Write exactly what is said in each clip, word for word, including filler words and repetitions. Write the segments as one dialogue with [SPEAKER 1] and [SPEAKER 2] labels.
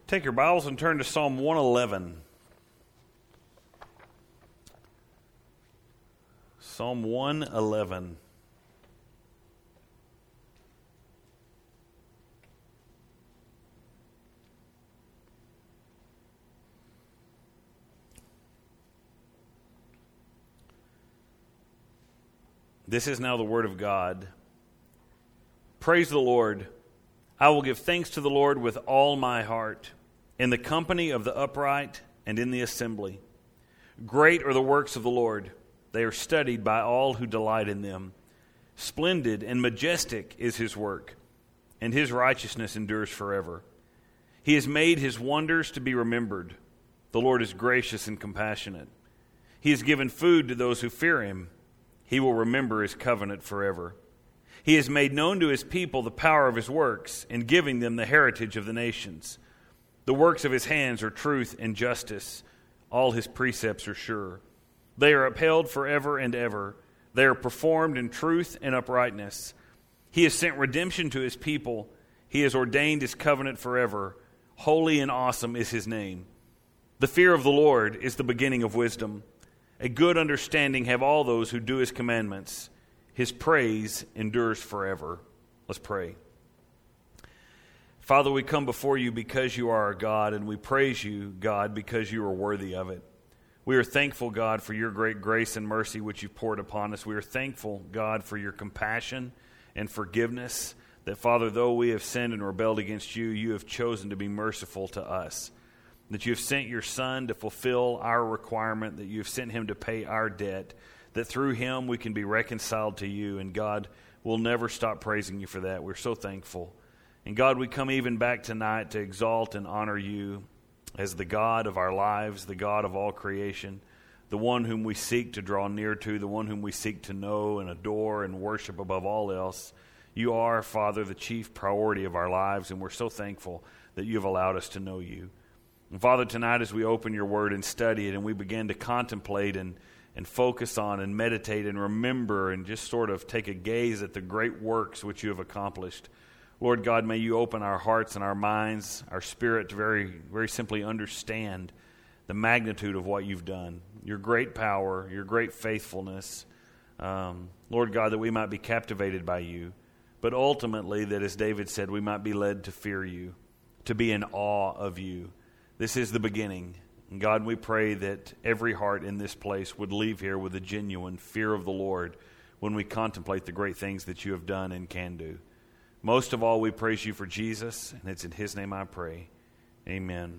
[SPEAKER 1] Take your Bibles and turn to Psalm one eleven. Psalm one eleven. This is now the word of God. Praise the Lord. I will give thanks to the Lord with all my heart, in the company of the upright and in the assembly. Great are the works of the Lord. They are studied by all who delight in them. Splendid and majestic is his work, and his righteousness endures forever. He has made his wonders to be remembered. The Lord is gracious and compassionate. He has given food to those who fear him. He will remember his covenant forever. He has made known to his people the power of his works, in giving them the heritage of the nations. The works of his hands are truth and justice. All his precepts are sure. They are upheld forever and ever. They are performed in truth and uprightness. He has sent redemption to his people. He has ordained his covenant forever. Holy and awesome is his name. The fear of the Lord is the beginning of wisdom. A good understanding have all those who do his commandments. His praise endures forever. Let's pray. Father, we come before you because you are our God, and we praise you, God, because you are worthy of it. We are thankful, God, for your great grace and mercy which you've poured upon us. We are thankful, God, for your compassion and forgiveness, that, Father, though we have sinned and rebelled against you, you have chosen to be merciful to us. That you have sent your Son to fulfill our requirement, that you have sent him to pay our debt, that through him we can be reconciled to you. And God, we'll never stop praising you for that. We're so thankful. And God, we come even back tonight to exalt and honor you as the God of our lives, the God of all creation, the one whom we seek to draw near to, the one whom we seek to know and adore and worship above all else. You are, Father, the chief priority of our lives, and we're so thankful that you have allowed us to know you. And Father, tonight as we open your word and study it and we begin to contemplate and and focus on and meditate and remember and just sort of take a gaze at the great works which you have accomplished. Lord God, may you open our hearts and our minds, our spirit to very, very simply understand the magnitude of what you've done, your great power, your great faithfulness. Um, Lord God, that we might be captivated by you, but ultimately that, as David said, we might be led to fear you, to be in awe of you. This is the beginning. And God, we pray that every heart in this place would leave here with a genuine fear of the Lord when we contemplate the great things that you have done and can do. Most of all, we praise you for Jesus, and it's in his name I pray. Amen.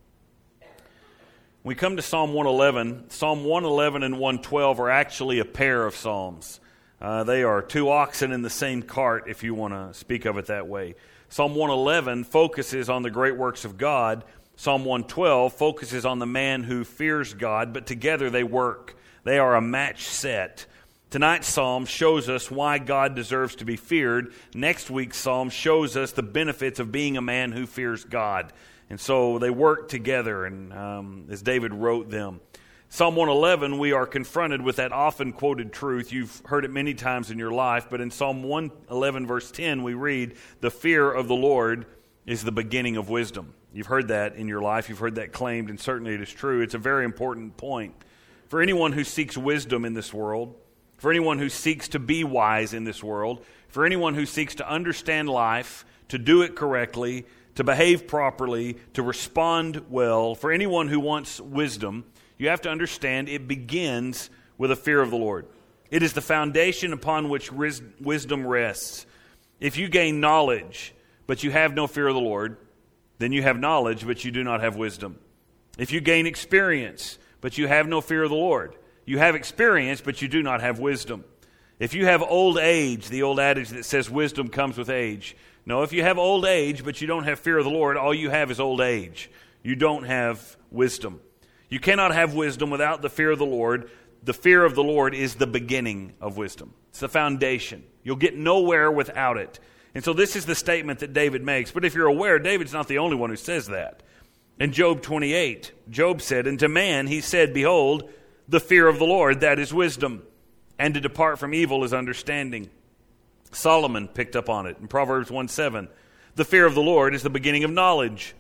[SPEAKER 1] We come to Psalm one eleven. Psalm one eleven and one twelve are actually a pair of psalms. Uh, they are two oxen in the same cart, if you want to speak of it that way. Psalm one eleven focuses on the great works of God. Psalm one twelve focuses on the man who fears God, but together they work. They are a match set. Tonight's psalm shows us why God deserves to be feared. Next week's psalm shows us the benefits of being a man who fears God. And so they work together, and um, as David wrote them. Psalm one eleven, we are confronted with that often quoted truth. You've heard it many times in your life, but in Psalm one eleven verse ten we read, "The fear of the Lord is the beginning of wisdom." You've heard that in your life. You've heard that claimed, and certainly it is true. It's a very important point. For anyone who seeks wisdom in this world, for anyone who seeks to be wise in this world, for anyone who seeks to understand life, to do it correctly, to behave properly, to respond well, for anyone who wants wisdom, you have to understand it begins with a fear of the Lord. It is the foundation upon which wisdom rests. If you gain knowledge, but you have no fear of the Lord, then you have knowledge, but you do not have wisdom. If you gain experience, but you have no fear of the Lord, you have experience, but you do not have wisdom. If you have old age, the old adage that says wisdom comes with age. No, if you have old age, but you don't have fear of the Lord, all you have is old age. You don't have wisdom. You cannot have wisdom without the fear of the Lord. The fear of the Lord is the beginning of wisdom. It's the foundation. You'll get nowhere without it. And so this is the statement that David makes. But if you're aware, David's not the only one who says that. In Job twenty-eight, Job said, "And to man he said, Behold, the fear of the Lord, that is wisdom, and to depart from evil is understanding." Solomon picked up on it in Proverbs one seven. "The fear of the Lord is the beginning of knowledge.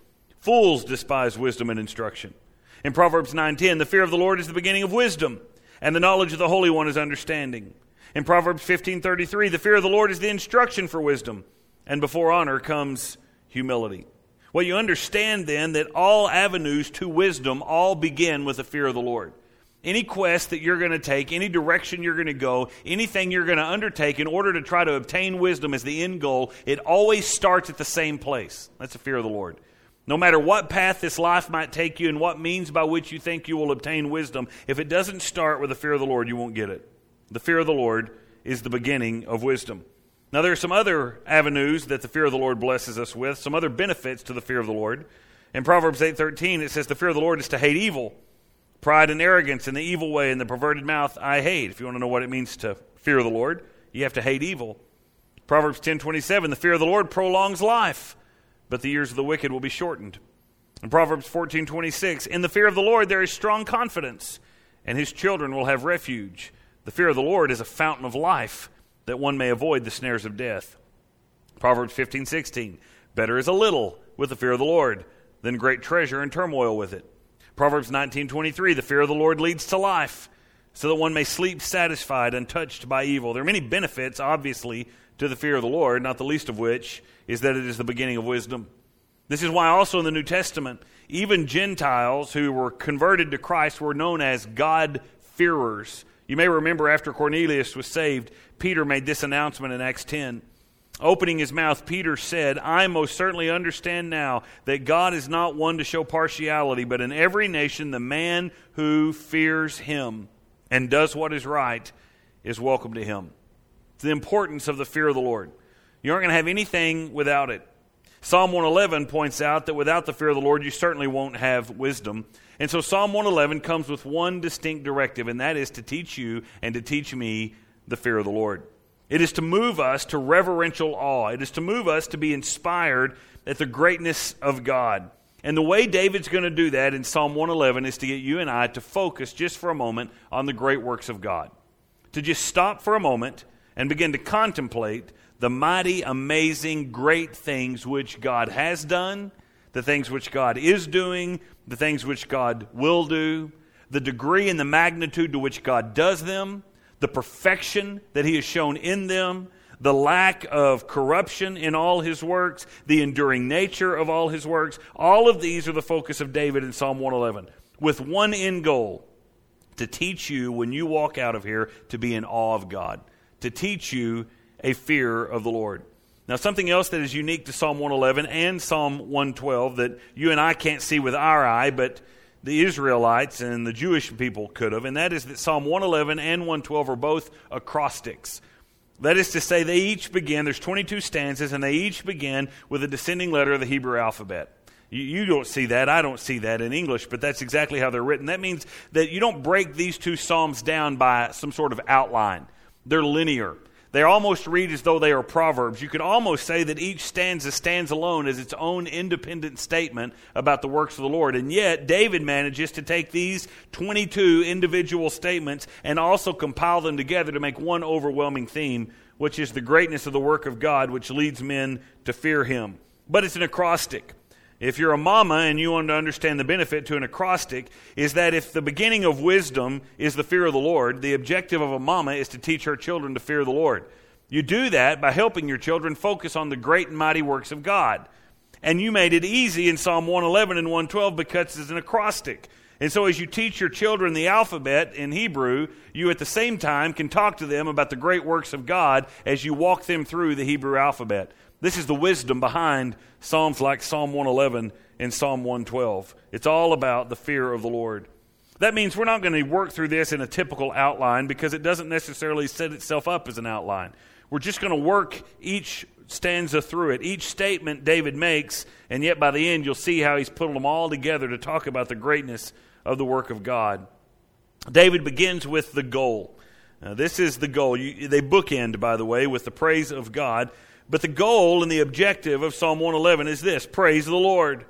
[SPEAKER 1] Fools despise wisdom and instruction. In Proverbs nine ten, the fear of the Lord is the beginning of wisdom, and the knowledge of the Holy One is understanding. In Proverbs fifteen thirty-three, the fear of the Lord is the instruction for wisdom, and before honor comes humility. Well, you understand then that all avenues to wisdom all begin with the fear of the Lord. Any quest that you're going to take, any direction you're going to go, anything you're going to undertake in order to try to obtain wisdom as the end goal, it always starts at the same place. That's the fear of the Lord. No matter what path this life might take you and what means by which you think you will obtain wisdom, if it doesn't start with the fear of the Lord, you won't get it. The fear of the Lord is the beginning of wisdom. Now, there are some other avenues that the fear of the Lord blesses us with, some other benefits to the fear of the Lord. In Proverbs eight thirteen, it says, the fear of the Lord is to hate evil. Pride and arrogance and the evil way and the perverted mouth I hate. If you want to know what it means to fear the Lord, you have to hate evil. Proverbs ten twenty-seven, the fear of the Lord prolongs life, but the years of the wicked will be shortened. In Proverbs fourteen twenty-six, in the fear of the Lord there is strong confidence, and his children will have refuge. The fear of the Lord is a fountain of life, that one may avoid the snares of death. Proverbs fifteen sixteen, better is a little with the fear of the Lord than great treasure and turmoil with it. Proverbs nineteen twenty-three, the fear of the Lord leads to life, so that one may sleep satisfied, untouched by evil. There are many benefits, obviously, to the fear of the Lord, not the least of which is that it is the beginning of wisdom. This is why also in the New Testament, even Gentiles who were converted to Christ were known as God-fearers. You may remember after Cornelius was saved, Peter made this announcement in Acts ten. Opening his mouth, Peter said, I most certainly understand now that God is not one to show partiality, but in every nation the man who fears him and does what is right is welcome to him. It's the importance of the fear of the Lord. You aren't going to have anything without it. Psalm one eleven points out that without the fear of the Lord, you certainly won't have wisdom. And so Psalm one eleven comes with one distinct directive, and that is to teach you and to teach me the fear of the Lord. It is to move us to reverential awe. It is to move us to be inspired at the greatness of God. And the way David's going to do that in Psalm one eleven is to get you and I to focus just for a moment on the great works of God. To just stop for a moment and begin to contemplate the mighty, amazing, great things which God has done, the things which God is doing, the things which God will do, the degree and the magnitude to which God does them, the perfection that he has shown in them, the lack of corruption in all his works, the enduring nature of all his works. All of these are the focus of David in Psalm one eleven, with one end goal, to teach you when you walk out of here to be in awe of God, to teach you a fear of the Lord. Now, something else that is unique to Psalm one eleven and Psalm one twelve that you and I can't see with our eye, but the Israelites and the Jewish people could have, and that is that Psalm one eleven and one twelve are both acrostics. That is to say, they each begin, there's twenty-two stanzas, and they each begin with a descending letter of the Hebrew alphabet. You, you don't see that, I don't see that in English, but that's exactly how they're written. That means that you don't break these two psalms down by some sort of outline. They're linear. They almost read as though they are proverbs. You could almost say that each stanza stands alone as its own independent statement about the works of the Lord. And yet, David manages to take these twenty-two individual statements and also compile them together to make one overwhelming theme, which is the greatness of the work of God, which leads men to fear him. But it's an acrostic. If you're a mama and you want to understand the benefit to an acrostic, is that if the beginning of wisdom is the fear of the Lord, the objective of a mama is to teach her children to fear the Lord. You do that by helping your children focus on the great and mighty works of God. And you made it easy in Psalm one eleven and one twelve because it's an acrostic. And so as you teach your children the alphabet in Hebrew, you at the same time can talk to them about the great works of God as you walk them through the Hebrew alphabet. This is the wisdom behind Psalms like Psalm one eleven and Psalm one twelve. It's all about the fear of the Lord. That means we're not going to work through this in a typical outline because it doesn't necessarily set itself up as an outline. We're just going to work each stanza through it, each statement David makes, and yet by the end you'll see how he's put them all together to talk about the greatness of the work of God. David begins with the goal. Now, this is the goal. You, they bookend, by the way, with the praise of God. But the goal and the objective of Psalm one eleven is this: praise the Lord.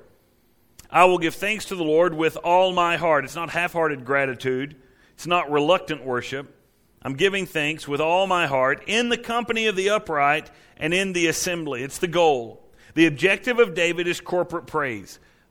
[SPEAKER 1] I will give thanks to the Lord with all my heart. It's not half-hearted gratitude. It's not reluctant worship. I'm giving thanks with all my heart in the company of the upright and in the assembly. It's the goal. The objective of David is corporate praise. The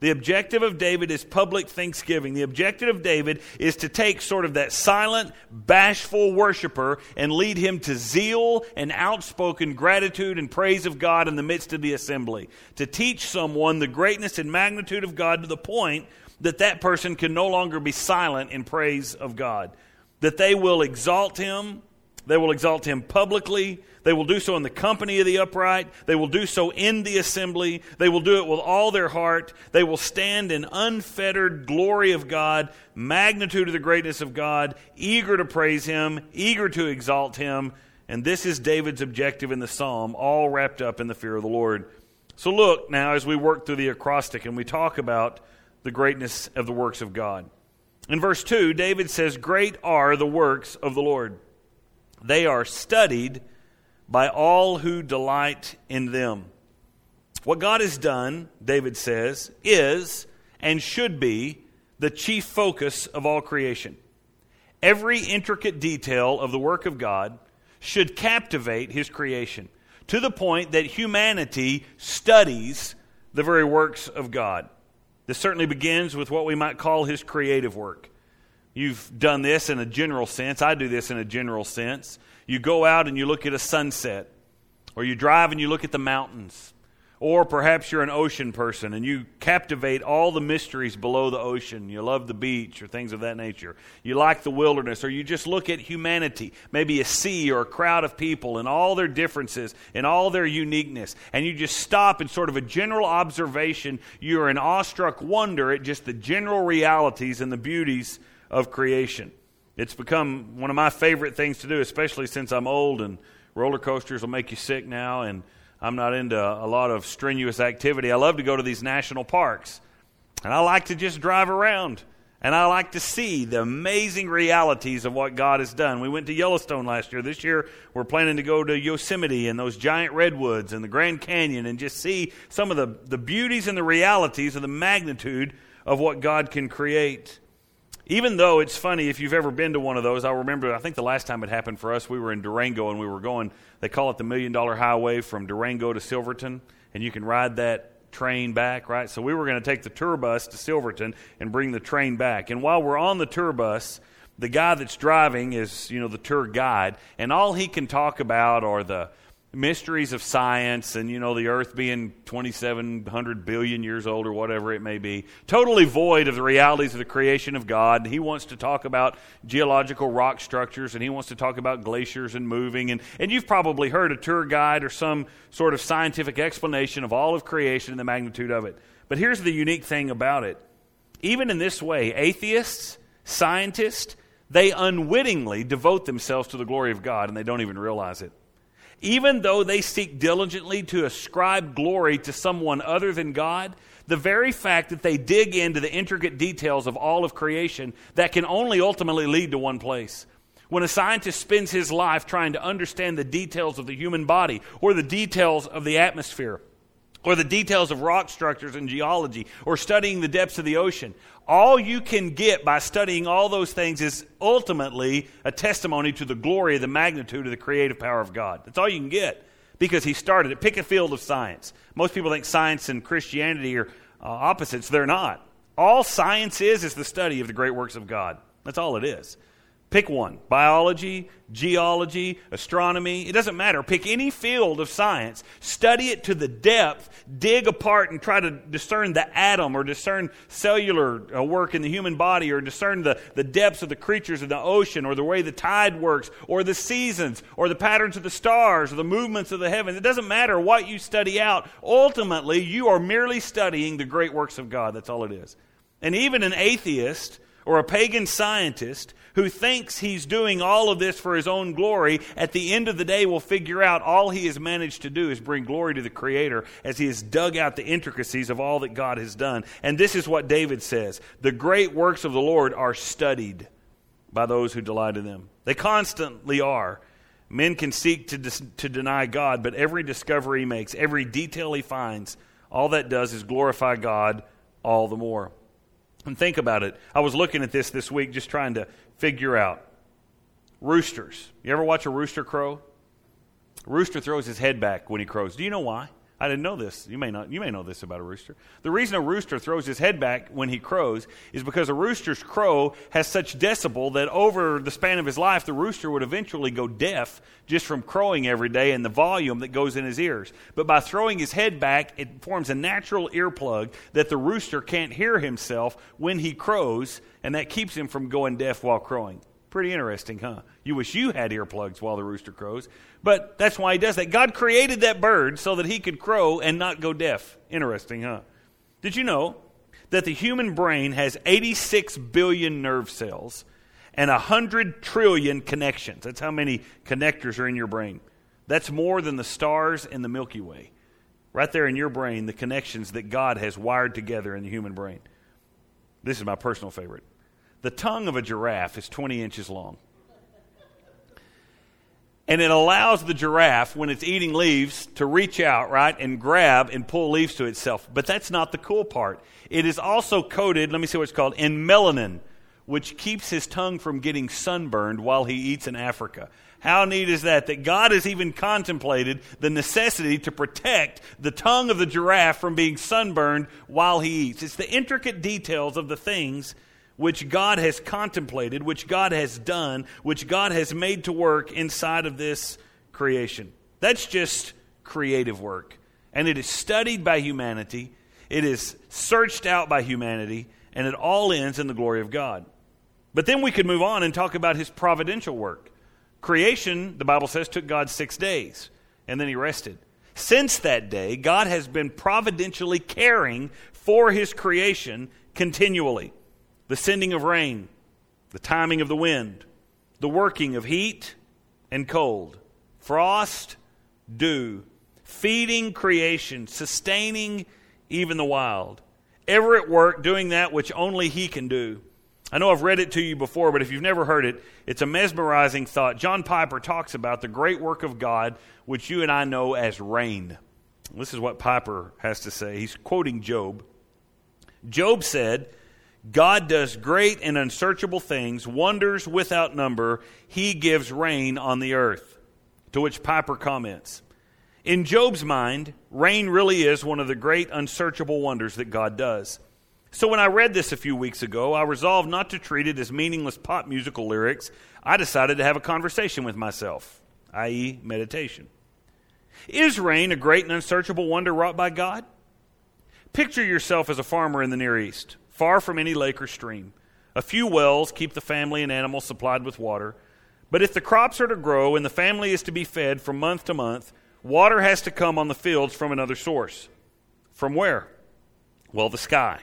[SPEAKER 1] The objective of David is public thanksgiving. The objective of David is to take sort of that silent, bashful worshiper and lead him to zeal and outspoken gratitude and praise of God in the midst of the assembly. To teach someone the greatness and magnitude of God to the point that that person can no longer be silent in praise of God. That they will exalt him. They will exalt him publicly. They will do so in the company of the upright. They will do so in the assembly. They will do it with all their heart. They will stand in unfettered glory of God, magnitude of the greatness of God, eager to praise him, eager to exalt him. And this is David's objective in the psalm, all wrapped up in the fear of the Lord. So look now as we work through the acrostic and we talk about the greatness of the works of God. In verse two, David says, "Great are the works of the Lord. They are studied by all who delight in them." What God has done, David says, is and should be the chief focus of all creation. Every intricate detail of the work of God should captivate his creation to the point that humanity studies the very works of God. This certainly begins with what we might call his creative work. You've done this in a general sense. I do this in a general sense. You go out and you look at a sunset, or you drive and you look at the mountains, or perhaps you're an ocean person and you captivate all the mysteries below the ocean. You love the beach or things of that nature. You like the wilderness, or you just look at humanity, maybe a sea or a crowd of people and all their differences and all their uniqueness, and you just stop in sort of a general observation. You're in awestruck wonder at just the general realities and the beauties of creation. It's become one of my favorite things to do, especially since I'm old and roller coasters will make you sick now, and I'm not into a lot of strenuous activity. I love to go to these national parks, and I like to just drive around, and I like to see the amazing realities of what God has done. We went to Yellowstone last year. This year, we're planning to go to Yosemite and those giant redwoods and the Grand Canyon and just see some of the, the beauties and the realities of the magnitude of what God can create. Even though it's funny, if you've ever been to one of those, I remember, I think the last time it happened for us, we were in Durango and we were going, they call it the Million Dollar Highway from Durango to Silverton, and you can ride that train back, right? So we were going to take the tour bus to Silverton and bring the train back. And while we're on the tour bus, the guy that's driving is, you know, the tour guide, and all he can talk about are the mysteries of science and, you know, the earth being twenty-seven hundred billion years old or whatever it may be, totally void of the realities of the creation of God. He wants to talk about geological rock structures, and he wants to talk about glaciers and moving. And, and you've probably heard a tour guide or some sort of scientific explanation of all of creation and the magnitude of it. But here's the unique thing about it. Even in this way, atheists, scientists, they unwittingly devote themselves to the glory of God, and they don't even realize it. Even though they seek diligently to ascribe glory to someone other than God, the very fact that they dig into the intricate details of all of creation, that can only ultimately lead to one place. When a scientist spends his life trying to understand the details of the human body, or the details of the atmosphere, or the details of rock structures and geology, or studying the depths of the ocean, all you can get by studying all those things is ultimately a testimony to the glory, the magnitude of the creative power of God. That's all you can get, because he started it. Pick a field of science. Most people think science and Christianity are uh, opposites. They're not. All science is is the study of the great works of God. That's all it is. Pick one. Biology, geology, astronomy. It doesn't matter. Pick any field of science. Study it to the depth. Dig apart and try to discern the atom, or discern cellular uh, work in the human body, or discern the, the depths of the creatures in the ocean, or the way the tide works, or the seasons, or the patterns of the stars, or the movements of the heavens. It doesn't matter what you study out. Ultimately, you are merely studying the great works of God. That's all it is. And even an atheist or a pagan scientist who thinks he's doing all of this for his own glory, at the end of the day will figure out all he has managed to do is bring glory to the Creator as he has dug out the intricacies of all that God has done. And this is what David says: the great works of the Lord are studied by those who delight in them. They constantly are. Men can seek to, dis- to deny God, but every discovery he makes, every detail he finds, all that does is glorify God all the more. And think about it. I was looking at this this week, just trying to figure out. Roosters. You ever watch a rooster crow? A rooster throws his head back when he crows. Do you know why? I didn't know this. You may not. You may know this about a rooster. The reason a rooster throws his head back when he crows is because a rooster's crow has such decibel that over the span of his life, the rooster would eventually go deaf just from crowing every day and the volume that goes in his ears. But by throwing his head back, it forms a natural earplug that the rooster can't hear himself when he crows, and that keeps him from going deaf while crowing. Pretty interesting, huh? You wish you had earplugs while the rooster crows. But that's why he does that. God created that bird so that he could crow and not go deaf. Interesting, huh? Did you know that the human brain has eighty-six billion nerve cells and one hundred trillion connections? That's how many connectors are in your brain. That's more than the stars in the Milky Way. Right there in your brain, the connections that God has wired together in the human brain. This is my personal favorite. The tongue of a giraffe is twenty inches long. And it allows the giraffe, when it's eating leaves, to reach out, right, and grab and pull leaves to itself. But that's not the cool part. It is also coated, let me see what it's called, in melanin, which keeps his tongue from getting sunburned while he eats in Africa. How neat is that? That God has even contemplated the necessity to protect the tongue of the giraffe from being sunburned while he eats. It's the intricate details of the things which God has contemplated, which God has done, which God has made to work inside of this creation. That's just creative work. And it is studied by humanity, it is searched out by humanity, and it all ends in the glory of God. But then we could move on and talk about his providential work. Creation, the Bible says, took God six days, and then he rested. Since that day, God has been providentially caring for his creation continually. The sending of rain, the timing of the wind, the working of heat and cold, frost, dew, feeding creation, sustaining even the wild. Ever at work doing that which only he can do. I know I've read it to you before, but if you've never heard it, it's a mesmerizing thought. John Piper talks about the great work of God, which you and I know as rain. This is what Piper has to say. He's quoting Job. Job said, God does great and unsearchable things, wonders without number. He gives rain on the earth. To which Piper comments, in Job's mind, rain really is one of the great unsearchable wonders that God does. So when I read this a few weeks ago, I resolved not to treat it as meaningless pop musical lyrics. I decided to have a conversation with myself, that is meditation. Is rain a great and unsearchable wonder wrought by God? Picture yourself as a farmer in the Near East, far from any lake or stream. A few wells keep the family and animals supplied with water. But if the crops are to grow and the family is to be fed from month to month, water has to come on the fields from another source. From where? Well, the sky.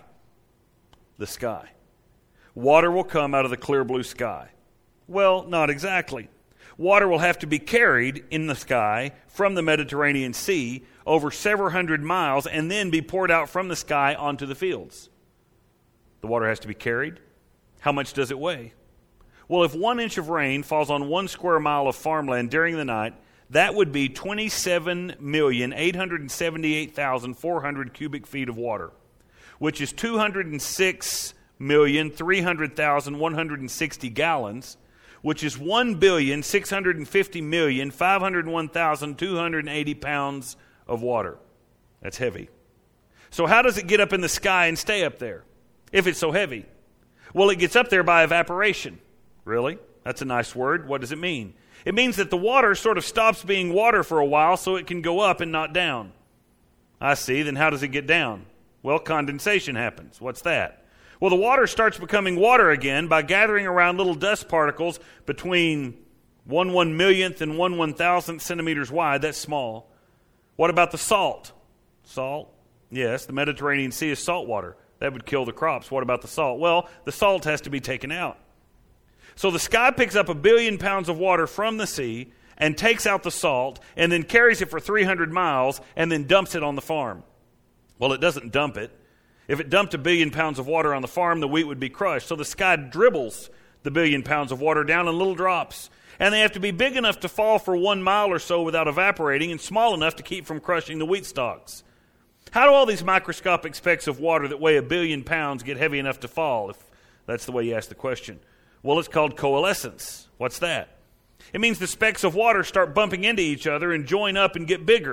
[SPEAKER 1] The sky. Water will come out of the clear blue sky. Well, not exactly. Water will have to be carried in the sky from the Mediterranean Sea over several hundred miles and then be poured out from the sky onto the fields. The water has to be carried. How much does it weigh? Well, if one inch of rain falls on one square mile of farmland during the night, that would be twenty-seven million eight hundred seventy-eight thousand four hundred cubic feet of water, which is two hundred six million three hundred thousand one hundred sixty gallons, which is one billion six hundred fifty million five hundred one thousand two hundred eighty pounds of water. That's heavy. So how does it get up in the sky and stay up there if it's so heavy? Well, it gets up there by evaporation. Really? That's a nice word. What does it mean? It means that the water sort of stops being water for a while so it can go up and not down. I see. Then how does it get down? Well, condensation happens. What's that? Well, the water starts becoming water again by gathering around little dust particles between one one millionth and one one thousandth centimeters wide. That's small. What about the salt? Salt? Yes, the Mediterranean Sea is salt water. That would kill the crops. What about the salt? Well, the salt has to be taken out. So the sky picks up a billion pounds of water from the sea and takes out the salt and then carries it for three hundred miles and then dumps it on the farm. Well, it doesn't dump it. If it dumped a billion pounds of water on the farm, the wheat would be crushed. So the sky dribbles the billion pounds of water down in little drops. And they have to be big enough to fall for one mile or so without evaporating and small enough to keep from crushing the wheat stalks. How do all these microscopic specks of water that weigh a billion pounds get heavy enough to fall, if that's the way you ask the question? Well, it's called coalescence. What's that? It means the specks of water start bumping into each other and join up and get bigger.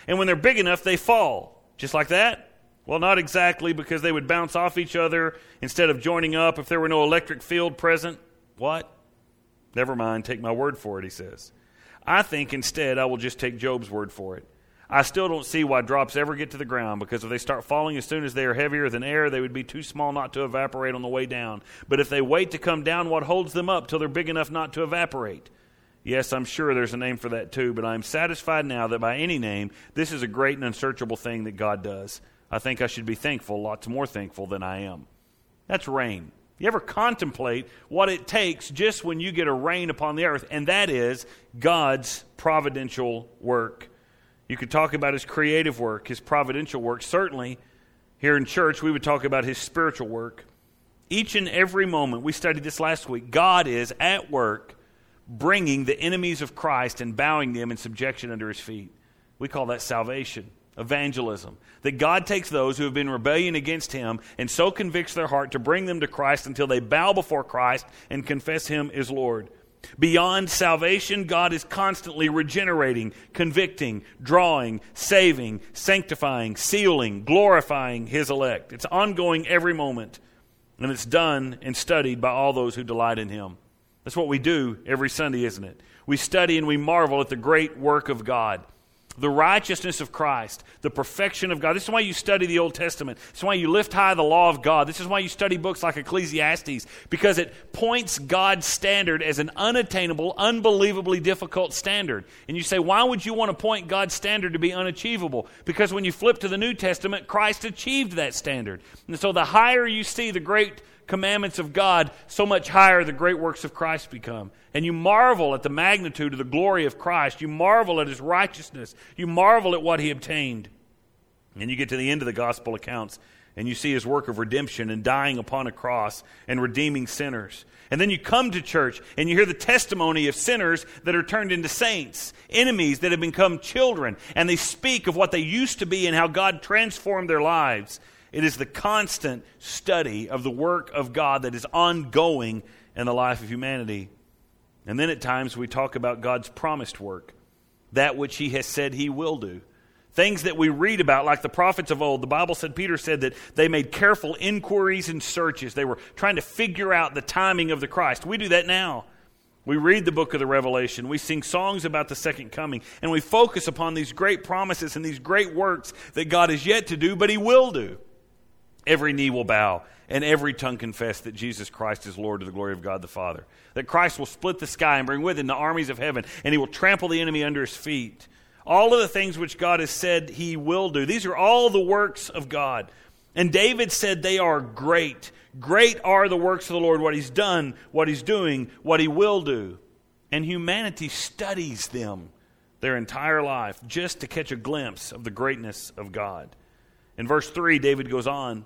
[SPEAKER 1] And when they're big enough, they fall. Just like that? Well, not exactly, because they would bounce off each other instead of joining up if there were no electric field present. What? Never mind, take my word for it, he says. I think instead I will just take Job's word for it. I still don't see why drops ever get to the ground, because if they start falling as soon as they are heavier than air, they would be too small not to evaporate on the way down. But if they wait to come down, what holds them up till they're big enough not to evaporate? Yes, I'm sure there's a name for that too, but I'm satisfied now that by any name, this is a great and unsearchable thing that God does. I think I should be thankful, lots more thankful than I am. That's rain. You ever contemplate what it takes just when you get a rain upon the earth? And that is God's providential work. You could talk about His creative work, His providential work. Certainly, here in church, we would talk about His spiritual work. Each and every moment, we studied this last week, God is at work bringing the enemies of Christ and bowing them in subjection under His feet. We call that salvation, evangelism. That God takes those who have been in rebellion against Him and so convicts their heart to bring them to Christ until they bow before Christ and confess Him as Lord. Beyond salvation, God is constantly regenerating, convicting, drawing, saving, sanctifying, sealing, glorifying His elect. It's ongoing every moment, and it's done and studied by all those who delight in Him. That's what we do every Sunday, isn't it? We study and we marvel at the great work of God. The righteousness of Christ, the perfection of God. This is why you study the Old Testament. This is why you lift high the law of God. This is why you study books like Ecclesiastes, because it points God's standard as an unattainable, unbelievably difficult standard. And you say, why would you want to point God's standard to be unachievable? Because when you flip to the New Testament, Christ achieved that standard. And so the higher you see the great commandments of God, so much higher the great works of Christ become. And you marvel at the magnitude of the glory of Christ. You marvel at His righteousness. You marvel at what He obtained. And you get to the end of the gospel accounts, and you see His work of redemption and dying upon a cross and redeeming sinners. And then you come to church, and you hear the testimony of sinners that are turned into saints, enemies that have become children, and they speak of what they used to be and how God transformed their lives. It is the constant study of the work of God that is ongoing in the life of humanity. And then at times we talk about God's promised work, that which He has said He will do. Things that we read about, like the prophets of old. The Bible said, Peter said that they made careful inquiries and searches. They were trying to figure out the timing of the Christ. We do that now. We read the book of the Revelation. We sing songs about the second coming. And we focus upon these great promises and these great works that God is yet to do, but He will do. Every knee will bow, and every tongue confess that Jesus Christ is Lord to the glory of God the Father. That Christ will split the sky and bring with Him the armies of heaven, and He will trample the enemy under His feet. All of the things which God has said He will do. These are all the works of God. And David said they are great. Great are the works of the Lord, what He's done, what He's doing, what He will do. And humanity studies them their entire life just to catch a glimpse of the greatness of God. In verse three, David goes on.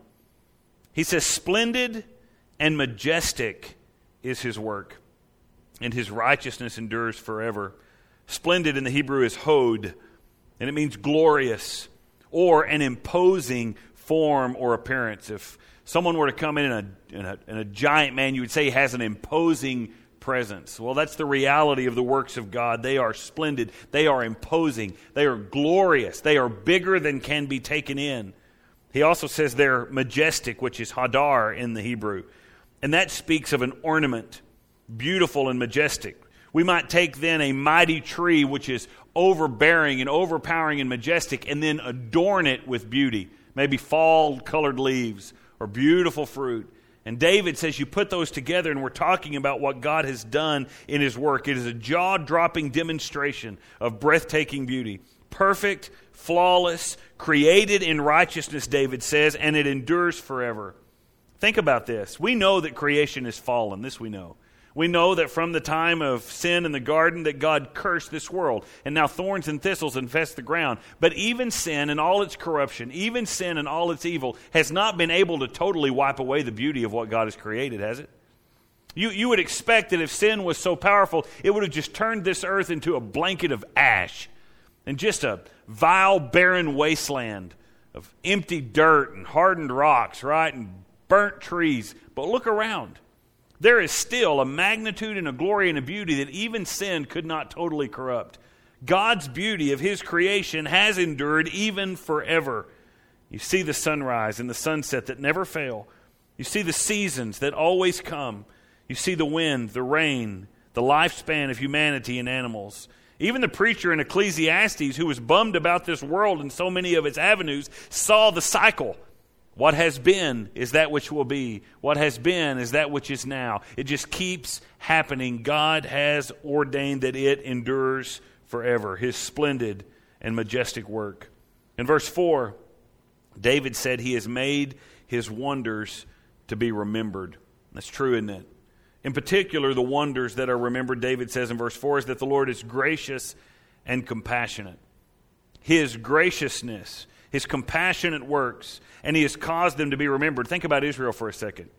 [SPEAKER 1] He says, splendid and majestic is His work, and His righteousness endures forever. Splendid in the Hebrew is hod, and it means glorious or an imposing form or appearance. If someone were to come in in a, in a, in a giant man, you would say he has an imposing presence. Well, that's the reality of the works of God. They are splendid. They are imposing. They are glorious. They are bigger than can be taken in. He also says they're majestic, which is hadar in the Hebrew. And that speaks of an ornament, beautiful and majestic. We might take then a mighty tree, which is overbearing and overpowering and majestic, and then adorn it with beauty. Maybe fall-colored leaves or beautiful fruit. And David says you put those together, and we're talking about what God has done in His work. It is a jaw-dropping demonstration of breathtaking beauty. Perfect, flawless, created in righteousness, David says, and it endures forever. Think about this. We know that creation is fallen. This we know. We know that from the time of sin in the garden that God cursed this world, and now thorns and thistles infest the ground. But even sin and all its corruption, even sin and all its evil, has not been able to totally wipe away the beauty of what God has created, has it? You, you would expect that if sin was so powerful, it would have just turned this earth into a blanket of ash and just a vile, barren wasteland of empty dirt and hardened rocks, right, and burnt trees. But look around. There is still a magnitude and a glory and a beauty that even sin could not totally corrupt. God's beauty of His creation has endured even forever. You see the sunrise and the sunset that never fail. You see the seasons that always come. You see the wind, the rain, the lifespan of humanity and animals. Even the preacher in Ecclesiastes, who was bummed about this world and so many of its avenues, saw the cycle. What has been is that which will be. What has been is that which is now. It just keeps happening. God has ordained that it endures forever. His splendid and majestic work. In verse four, David said He has made His wonders to be remembered. That's true, isn't it? In particular, the wonders that are remembered, David says in verse four, is that the Lord is gracious and compassionate. His graciousness, His compassionate works, and He has caused them to be remembered. Think about Israel for a second.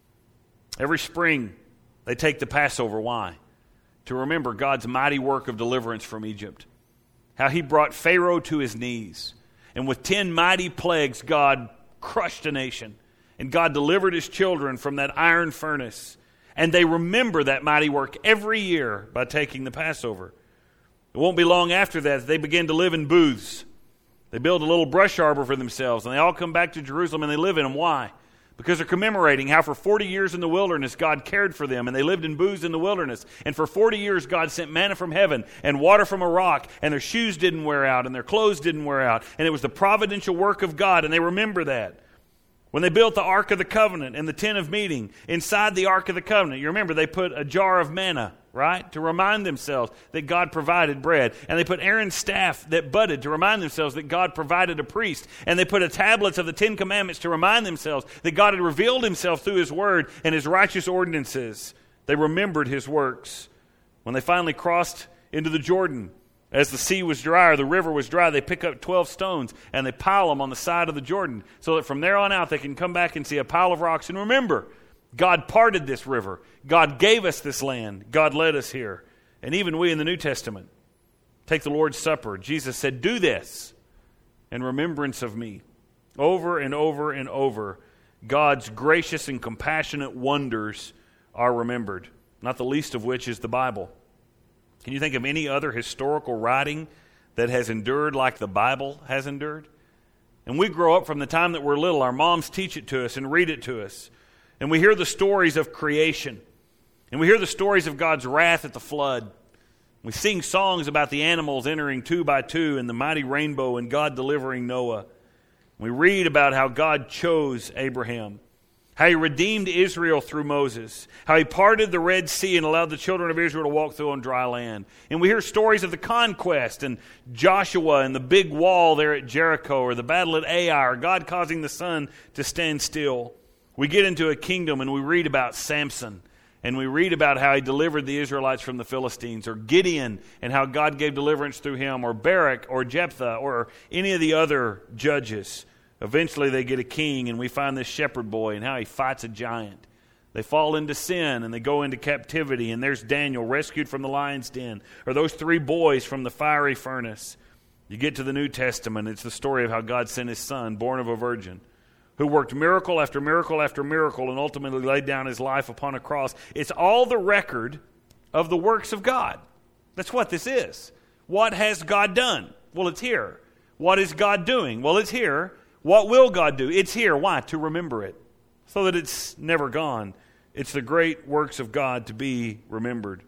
[SPEAKER 1] Every spring, they take the Passover. Why? To remember God's mighty work of deliverance from Egypt. How He brought Pharaoh to his knees. And with ten mighty plagues, God crushed a nation. And God delivered His children from that iron furnace. And they remember that mighty work every year by taking the Passover. It won't be long after that they begin to live in booths. They build a little brush arbor for themselves, and they all come back to Jerusalem and they live in them. Why? Because they're commemorating how for forty years in the wilderness God cared for them, and they lived in booths in the wilderness. And for forty years God sent manna from heaven and water from a rock, and their shoes didn't wear out and their clothes didn't wear out. And it was the providential work of God, and they remember that. When they built the Ark of the Covenant and the Tent of Meeting, inside the Ark of the Covenant, you remember they put a jar of manna, right? To remind themselves that God provided bread. And they put Aaron's staff that budded to remind themselves that God provided a priest. And they put a tablets of the Ten Commandments to remind themselves that God had revealed Himself through His Word and His righteous ordinances. They remembered His works. When they finally crossed into the Jordan, as the sea was dry or the river was dry, they pick up twelve stones and they pile them on the side of the Jordan so that from there on out they can come back and see a pile of rocks and remember, God parted this river. God gave us this land. God led us here. And even we in the New Testament take the Lord's Supper. Jesus said, do this in remembrance of me. Over and over and over, God's gracious and compassionate wonders are remembered, not the least of which is the Bible. Can you think of any other historical writing that has endured like the Bible has endured? And we grow up from the time that we're little. Our moms teach it to us and read it to us. And we hear the stories of creation. And we hear the stories of God's wrath at the flood. We sing songs about the animals entering two by two and the mighty rainbow and God delivering Noah. We read about how God chose Abraham. How He redeemed Israel through Moses. How He parted the Red Sea and allowed the children of Israel to walk through on dry land. And we hear stories of the conquest and Joshua and the big wall there at Jericho or the battle at Ai or God causing the sun to stand still. We get into a kingdom and we read about Samson. And we read about how he delivered the Israelites from the Philistines. Or Gideon and how God gave deliverance through him. Or Barak or Jephthah or any of the other judges. Eventually they get a king and we find this shepherd boy and how he fights a giant. They fall into sin and they go into captivity and there's Daniel rescued from the lion's den. Or those three boys from the fiery furnace. You get to the New Testament, it's the story of how God sent His Son, born of a virgin, who worked miracle after miracle after miracle and ultimately laid down His life upon a cross. It's all the record of the works of God. That's what this is. What has God done? Well, it's here. What is God doing? Well, it's here. What will God do? It's here. Why? To remember it. So that it's never gone. It's the great works of God to be remembered.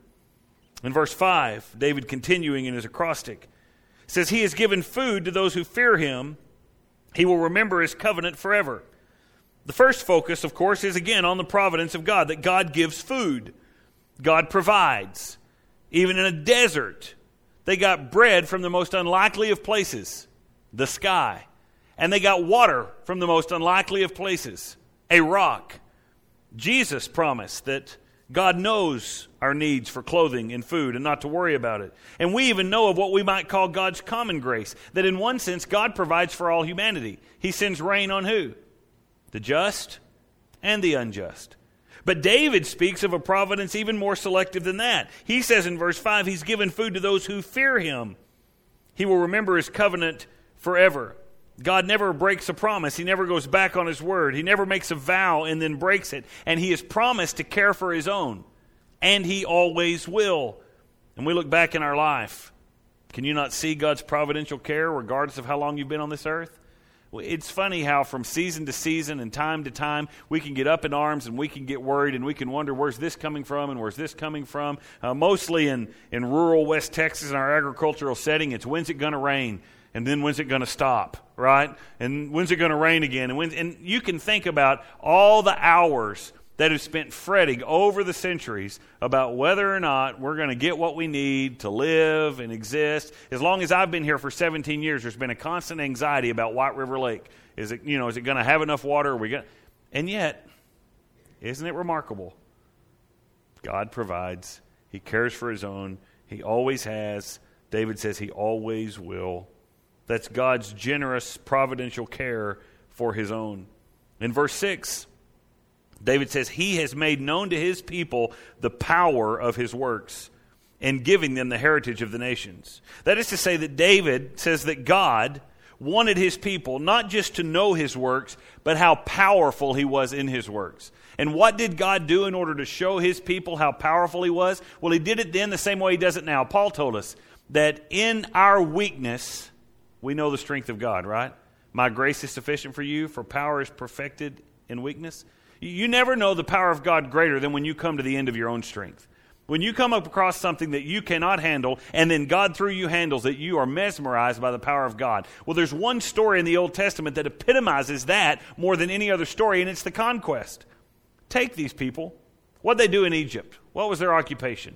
[SPEAKER 1] In verse five, David continuing in his acrostic, says, He has given food to those who fear Him. He will remember His covenant forever. The first focus, of course, is again on the providence of God, that God gives food. God provides. Even in a desert, they got bread from the most unlikely of places, the sky. And they got water from the most unlikely of places, a rock. Jesus promised that God knows our needs for clothing and food and not to worry about it. And we even know of what we might call God's common grace, that in one sense God provides for all humanity. He sends rain on who? The just and the unjust. But David speaks of a providence even more selective than that. He says in verse five, He's given food to those who fear Him. He will remember His covenant forever. God never breaks a promise. He never goes back on His word. He never makes a vow and then breaks it. And He has promised to care for His own. And He always will. And we look back in our life. Can you not see God's providential care regardless of how long you've been on this earth? Well, it's funny how from season to season and time to time we can get up in arms and we can get worried and we can wonder where's this coming from and where's this coming from. Uh, mostly in, in rural West Texas in our agricultural setting, it's when's it going to rain? And then when's it going to stop, right? And when's it going to rain again? And, when, and you can think about all the hours that have spent fretting over the centuries about whether or not we're going to get what we need to live and exist. As long as I've been here for seventeen years, there's been a constant anxiety about White River Lake. Is it, you know, is it going to have enough water? Are we going? And yet, isn't it remarkable? God provides. He cares for His own. He always has. David says He always will. That's God's generous, providential care for His own. In verse six, David says, He has made known to His people the power of His works and giving them the heritage of the nations. That is to say that David says that God wanted His people not just to know His works, but how powerful He was in His works. And what did God do in order to show His people how powerful He was? Well, He did it then the same way He does it now. Paul told us that in our weakness, we know the strength of God, right? My grace is sufficient for you, for power is perfected in weakness. You never know the power of God greater than when you come to the end of your own strength. When you come up across something that you cannot handle, and then God through you handles it, you are mesmerized by the power of God. Well, there's one story in the Old Testament that epitomizes that more than any other story, and it's the conquest. Take these people. What did they do in Egypt? What was their occupation?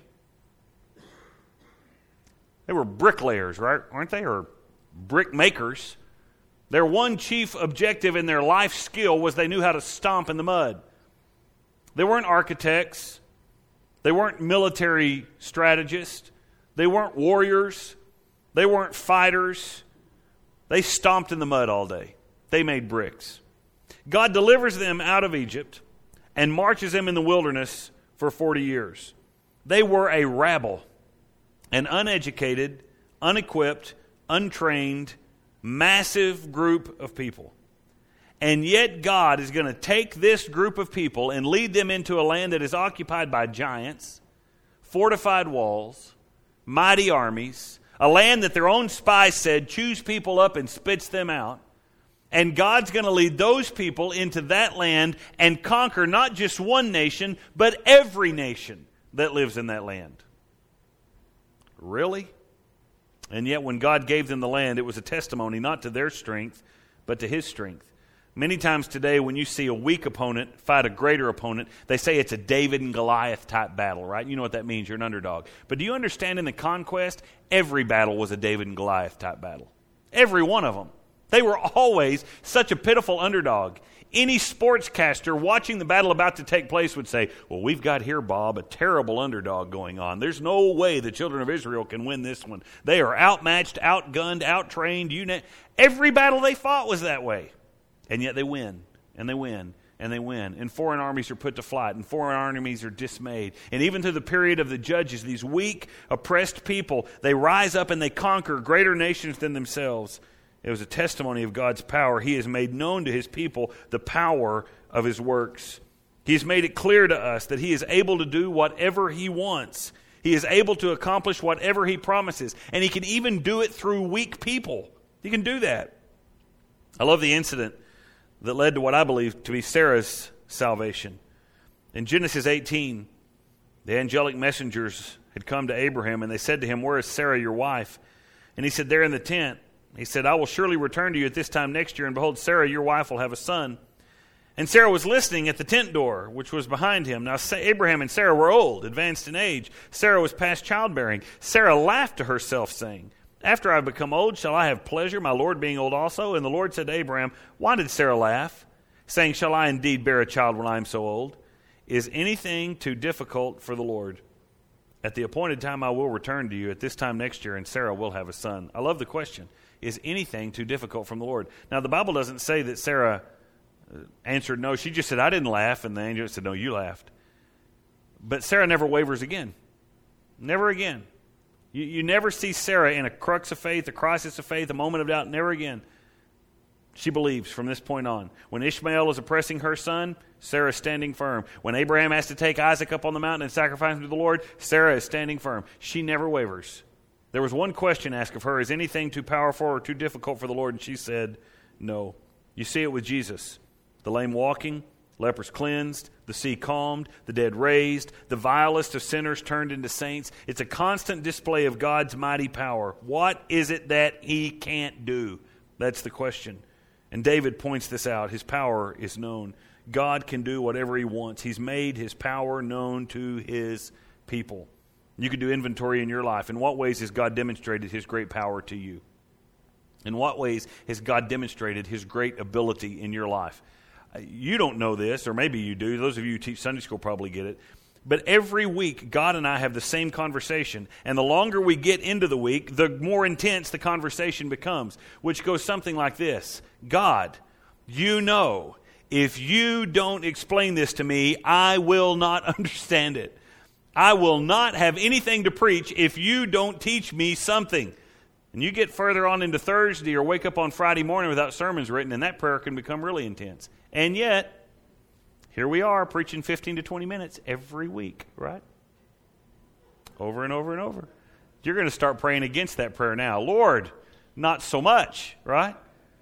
[SPEAKER 1] They were bricklayers, right? Aren't they? Or brick makers. Their one chief objective in their life skill was they knew how to stomp in the mud. They weren't architects. They weren't military strategists. They weren't warriors. They weren't fighters. They stomped in the mud all day. They made bricks. God delivers them out of Egypt and marches them in the wilderness for forty years. They were a rabble, an uneducated, unequipped, untrained, massive group of people. And yet God is going to take this group of people and lead them into a land that is occupied by giants, fortified walls, mighty armies, a land that their own spies said chews people up and spits them out. And God's going to lead those people into that land and conquer not just one nation, but every nation that lives in that land. Really? And yet when God gave them the land, it was a testimony not to their strength, but to His strength. Many times today when you see a weak opponent fight a greater opponent, they say it's a David and Goliath type battle, right? You know what that means. You're an underdog. But do you understand in the conquest, every battle was a David and Goliath type battle. Every one of them. They were always such a pitiful underdog. Any sportscaster watching the battle about to take place would say, well, we've got here, Bob, a terrible underdog going on. There's no way the children of Israel can win this one. They are outmatched, outgunned, outtrained. You know, every battle they fought was that way. And yet they win, and they win, and they win. And foreign armies are put to flight, and foreign armies are dismayed. And even through the period of the judges, these weak, oppressed people, they rise up and they conquer greater nations than themselves. It was a testimony of God's power. He has made known to His people the power of His works. He has made it clear to us that He is able to do whatever He wants. He is able to accomplish whatever He promises. And He can even do it through weak people. He can do that. I love the incident that led to what I believe to be Sarah's salvation. In Genesis eighteen, the angelic messengers had come to Abraham, and they said to him, where is Sarah, your wife? And he said, there in the tent. He said, I will surely return to you at this time next year, and behold, Sarah, your wife, will have a son. And Sarah was listening at the tent door, which was behind him. Now Abraham and Sarah were old, advanced in age. Sarah was past childbearing. Sarah laughed to herself, saying, after I have become old, shall I have pleasure, my Lord being old also? And the Lord said to Abraham, why did Sarah laugh, saying, shall I indeed bear a child when I am so old? Is anything too difficult for the Lord? At the appointed time I will return to you at this time next year, and Sarah will have a son. I love the question. Is anything too difficult from the Lord? Now, the Bible doesn't say that Sarah answered no. She just said, I didn't laugh. And the angel said, no, you laughed. But Sarah never wavers again. Never again. You, you never see Sarah in a crux of faith, a crisis of faith, a moment of doubt. Never again. She believes from this point on. When Ishmael is oppressing her son, Sarah is standing firm. When Abraham has to take Isaac up on the mountain and sacrifice him to the Lord, Sarah is standing firm. She never wavers. There was one question asked of her, is anything too powerful or too difficult for the Lord? And she said, no. You see it with Jesus. The lame walking, lepers cleansed, the sea calmed, the dead raised, the vilest of sinners turned into saints. It's a constant display of God's mighty power. What is it that he can't do? That's the question. And David points this out. His power is known. God can do whatever he wants. He's made his power known to his people. You can do inventory in your life. In what ways has God demonstrated his great power to you? In what ways has God demonstrated his great ability in your life? You don't know this, or maybe you do. Those of you who teach Sunday school probably get it. But every week, God and I have the same conversation. And the longer we get into the week, the more intense the conversation becomes, which goes something like this. God, you know, if you don't explain this to me, I will not understand it. I will not have anything to preach if you don't teach me something. And you get further on into Thursday or wake up on Friday morning without sermons written, and that prayer can become really intense. And yet, here we are preaching fifteen to twenty minutes every week, right? Over and over and over. You're going to start praying against that prayer now. Lord, not so much, right?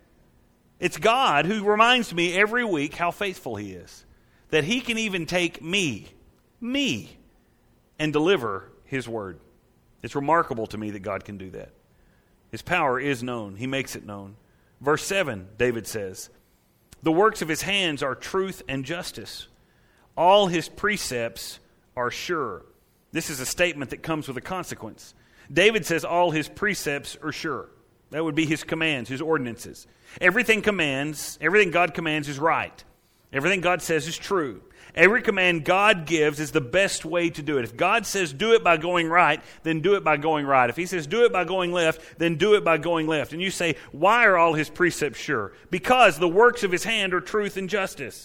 [SPEAKER 1] It's God who reminds me every week how faithful he is. That he can even take me, me, and deliver his word. It's remarkable to me that God can do that. His power is known. He makes it known. Verse seven, David says, the works of his hands are truth and justice. All his precepts are sure. This is a statement that comes with a consequence. David says all his precepts are sure. That would be his commands, his ordinances. Everything commands, everything God commands is right. Everything God says is true. Every command God gives is the best way to do it. If God says do it by going right, then do it by going right. If he says do it by going left, then do it by going left. And you say, why are all his precepts sure? Because the works of his hand are truth and justice.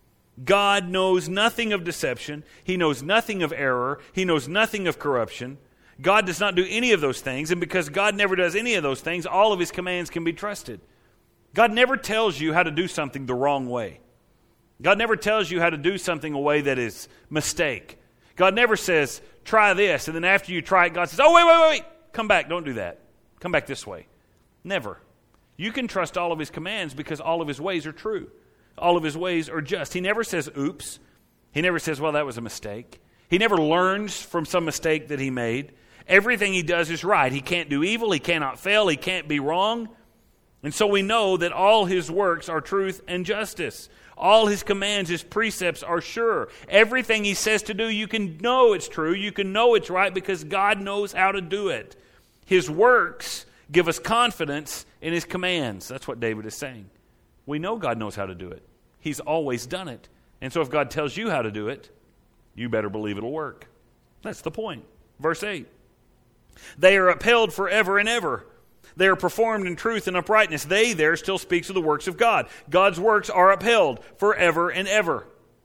[SPEAKER 1] God knows nothing of deception. He knows nothing of error. He knows nothing of corruption. God does not do any of those things. And because God never does any of those things, all of his commands can be trusted. God never tells you how to do something the wrong way. God never tells you how to do something a way that is mistake. God never says, try this, and then after you try it, God says, oh, wait, wait, wait, come back, don't do that. Come back this way. Never. You can trust all of his commands because all of his ways are true. All of his ways are just. He never says, oops. He never says, well, that was a mistake. He never learns from some mistake that he made. Everything he does is right. He can't do evil. He cannot fail. He can't be wrong. And so we know that all his works are truth and justice. All his commands, his precepts are sure. Everything he says to do, you can know it's true. You can know it's right because God knows how to do it. His works give us confidence in his commands. That's what David is saying. We know God knows how to do it. He's always done it. And so if God tells you how to do it, you better believe it'll work. That's the point. Verse eight. They are upheld forever and ever. They are performed in truth and uprightness. They there still speaks of the works of God. God's works are upheld forever and ever.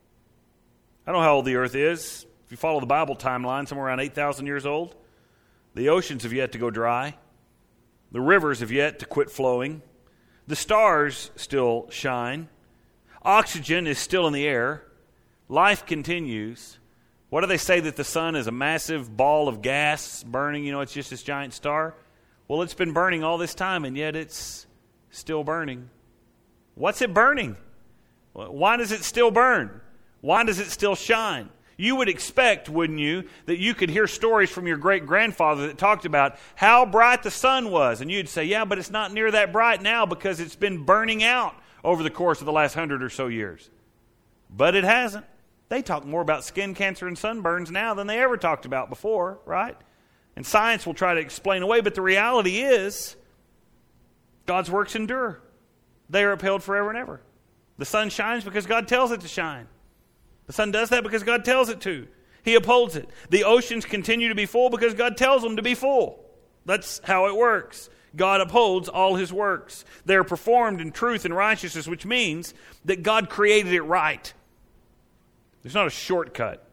[SPEAKER 1] I don't know how old the earth is. If you follow the Bible timeline, somewhere around eight thousand years old. The oceans have yet to go dry. The rivers have yet to quit flowing. The stars still shine. Oxygen is still in the air. Life continues. What do they say that the sun is a massive ball of gas burning? You know, it's just this giant star. Well, it's been burning all this time, and yet it's still burning. What's it burning? Why does it still burn? Why does it still shine? You would expect, wouldn't you, that you could hear stories from your great-grandfather that talked about how bright the sun was. And you'd say, yeah, but it's not near that bright now because it's been burning out over the course of the last hundred or so years. But it hasn't. They talk more about skin cancer and sunburns now than they ever talked about before, right? And science will try to explain away, but the reality is God's works endure. They are upheld forever and ever. The sun shines because God tells it to shine. The sun does that because God tells it to. He upholds it. The oceans continue to be full because God tells them to be full. That's how it works. God upholds all his works. They are performed in truth and righteousness, which means that God created it right. There's not a shortcut.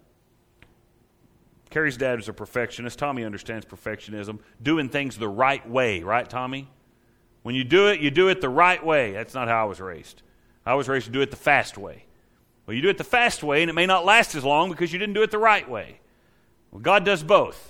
[SPEAKER 1] Carrie's dad was a perfectionist. Tommy understands perfectionism. Doing things the right way, right, Tommy? When you do it, you do it the right way. That's not how I was raised. I was raised to do it the fast way. Well, you do it the fast way, and it may not last as long because you didn't do it the right way. Well, God does both.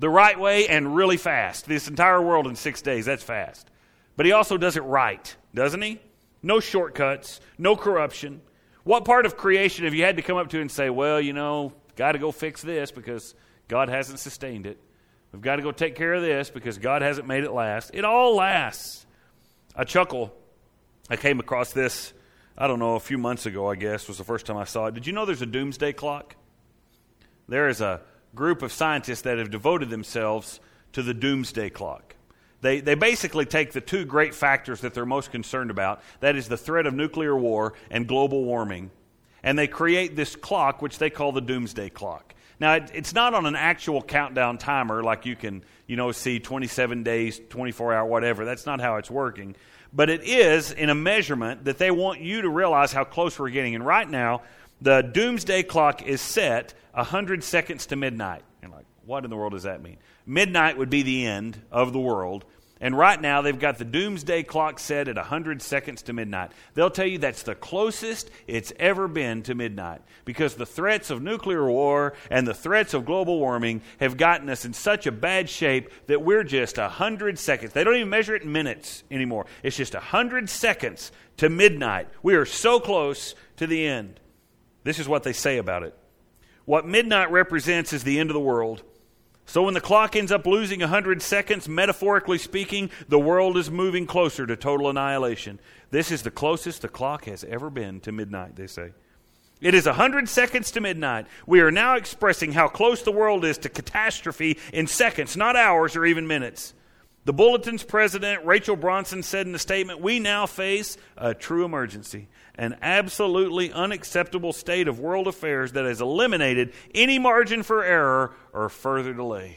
[SPEAKER 1] the right way and really fast. This entire world in six days, that's fast. But he also does it right, doesn't he? No shortcuts, no corruption. What part of creation have you had to come up to and say, well, you know, got to go fix this because God hasn't sustained it. We've got to go take care of this because God hasn't made it last. It all lasts. I chuckle. I came across this, I don't know, a few months ago, I guess, was the first time I saw it. Did you know there's a doomsday clock? There is a group of scientists that have devoted themselves to the doomsday clock. They they basically take the two great factors that they're most concerned about, that is the threat of nuclear war and global warming, and they create this clock which they call the doomsday clock. Now, it, it's not on an actual countdown timer like you can, you know, see twenty-seven days, twenty-four hour, whatever. That's not how it's working. But it is in a measurement that they want you to realize how close we're getting. And right now, the doomsday clock is set one hundred seconds to midnight. You're like, what in the world does that mean? Midnight would be the end of the world. And right now, they've got the doomsday clock set at one hundred seconds to midnight. They'll tell you that's the closest it's ever been to midnight because the threats of nuclear war and the threats of global warming have gotten us in such a bad shape that we're just one hundred seconds. They don't even measure it in minutes anymore. It's just one hundred seconds to midnight. We are so close to the end. This is what they say about it. What midnight represents is the end of the world. So when the clock ends up losing one hundred seconds, metaphorically speaking, the world is moving closer to total annihilation. This is the closest the clock has ever been to midnight, they say. It is one hundred seconds to midnight. We are now expressing how close the world is to catastrophe in seconds, not hours or even minutes. The Bulletin's president, Rachel Bronson, said in a statement, we now face a true emergency, an absolutely unacceptable state of world affairs that has eliminated any margin for error or further delay.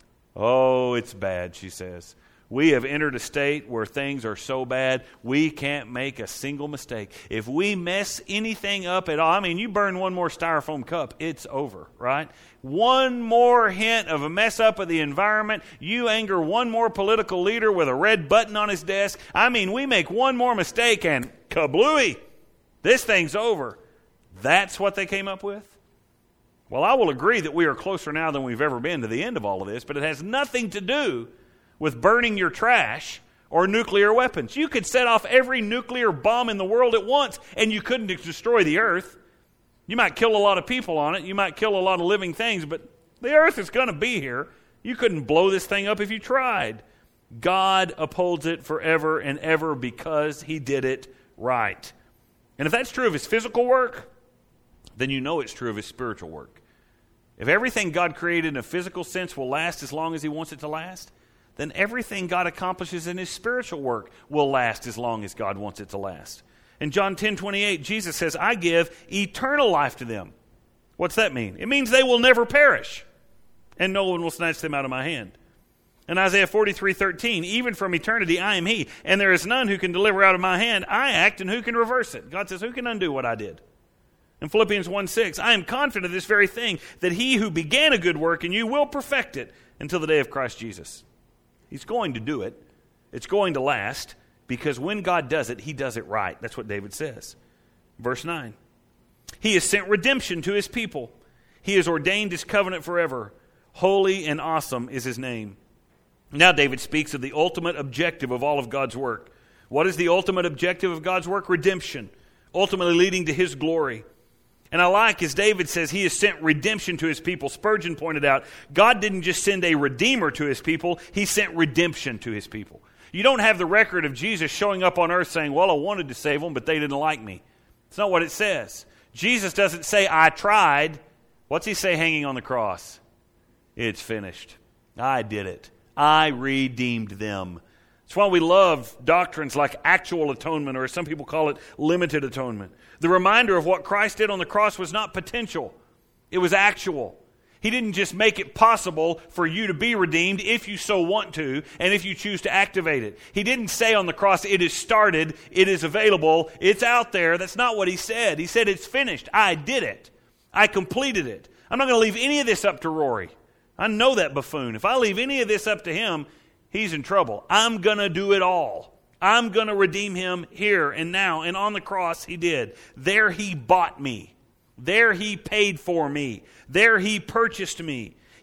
[SPEAKER 1] Oh, it's bad, she says. We have entered a state where things are so bad, we can't make a single mistake. If we mess anything up at all, I mean, you burn one more styrofoam cup, it's over, right? One more hint of a mess up of the environment, you anger one more political leader with a red button on his desk. I mean, we make one more mistake and kablooey, this thing's over. That's what they came up with? Well, I will agree that we are closer now than we've ever been to the end of all of this, but it has nothing to do with burning your trash or nuclear weapons. You could set off every nuclear bomb in the world at once, and you couldn't destroy the earth. You might kill a lot of people on it. You might kill a lot of living things, but the earth is going to be here. You couldn't blow this thing up if you tried. God upholds it forever and ever because he did it right. And if that's true of his physical work, then you know it's true of his spiritual work. If everything God created in a physical sense will last as long as he wants it to last, then everything God accomplishes in his spiritual work will last as long as God wants it to last. In John ten twenty-eight, Jesus says, I give eternal life to them. What's that mean? It means they will never perish, and no one will snatch them out of my hand. In Isaiah forty-three thirteen, even from eternity I am he, and there is none who can deliver out of my hand. I act, and who can reverse it? God says, who can undo what I did? In Philippians one six, I am confident of this very thing, that he who began a good work in you will perfect it until the day of Christ Jesus. He's going to do it. It's going to last, because when God does it, he does it right. That's what David says. Verse nine, he has sent redemption to his people. He has ordained his covenant forever. Holy and awesome is his name. Now David speaks of the ultimate objective of all of God's work. What is the ultimate objective of God's work? Redemption, ultimately leading to his glory. And I like, as David says, he has sent redemption to his people. Spurgeon pointed out, God didn't just send a redeemer to his people, he sent redemption to his people. You don't have the record of Jesus showing up on earth saying, well, I wanted to save them, but they didn't like me. It's not what it says. Jesus doesn't say, I tried. What's he say hanging on the cross? It's finished. I did it. I redeemed them. That's why we love doctrines like actual atonement, or as some people call it, limited atonement. The reminder of what Christ did on the cross was not potential. It was actual. He didn't just make it possible for you to be redeemed if you so want to, and if you choose to activate it. He didn't say on the cross, it is started, it is available, it's out there. That's not what he said. He said, it's finished. I did it. I completed it. I'm not going to leave any of this up to Rory. I know that buffoon. If I leave any of this up to him, he's in trouble. I'm going to do it all. I'm going to redeem him here and now. And on the cross, he did. There he bought me. There he paid for me. There he purchased me.